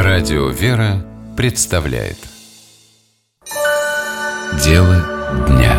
Радио «Вера» представляет Дело дня.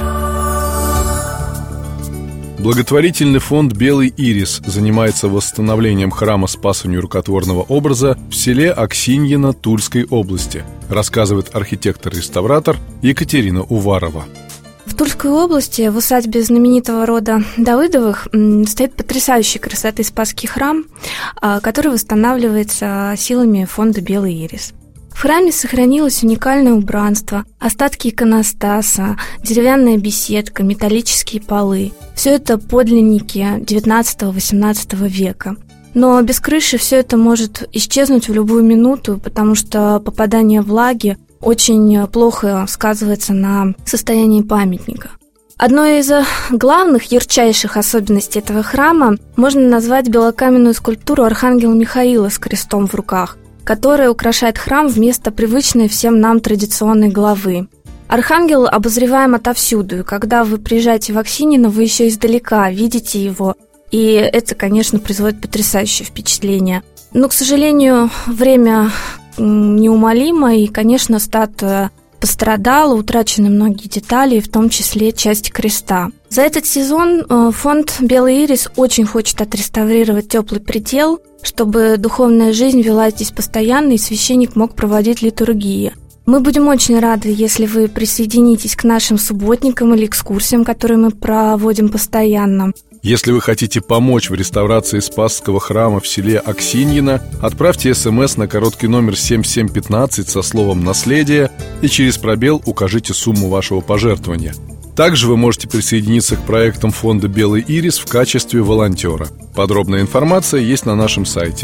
Благотворительный фонд «Белый ирис» занимается восстановлением храма Спаса Нерукотворного образа в селе Аксиньино Тульской области, рассказывает архитектор-реставратор Екатерина Уварова. В Тульской области, в усадьбе знаменитого рода Давыдовых, стоит потрясающей красоты Спасский храм, который восстанавливается силами фонда «Белый ирис». В храме сохранилось уникальное убранство, остатки иконостаса, деревянная беседка, металлические полы. Все это подлинники XIX-XVIII века. Но без крыши все это может исчезнуть в любую минуту, потому что попадание влаги очень плохо сказывается на состоянии памятника. Одной из главных, ярчайших особенностей этого храма можно назвать белокаменную скульптуру архангела Михаила с крестом в руках, которая украшает храм вместо привычной всем нам традиционной главы. Архангел обозреваем отовсюду, и когда вы приезжаете в Аксиньино, вы еще издалека видите его, и это, конечно, производит потрясающее впечатление. Но, к сожалению, время неумолимо, и, конечно, статуя пострадала, утрачены многие детали, в том числе часть креста. За этот сезон фонд «Белый ирис» очень хочет отреставрировать теплый предел, чтобы духовная жизнь велась здесь постоянно, и священник мог проводить литургии. Мы будем очень рады, если вы присоединитесь к нашим субботникам или экскурсиям, которые мы проводим постоянно. Если вы хотите помочь в реставрации Спасского храма в селе Аксиньино, отправьте СМС на короткий номер 7715 со словом «Наследие» и через пробел укажите сумму вашего пожертвования. Также вы можете присоединиться к проектам фонда «Белый ирис» в качестве волонтера. Подробная информация есть на нашем сайте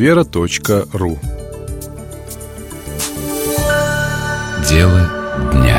radiovera.ru. Дело дня.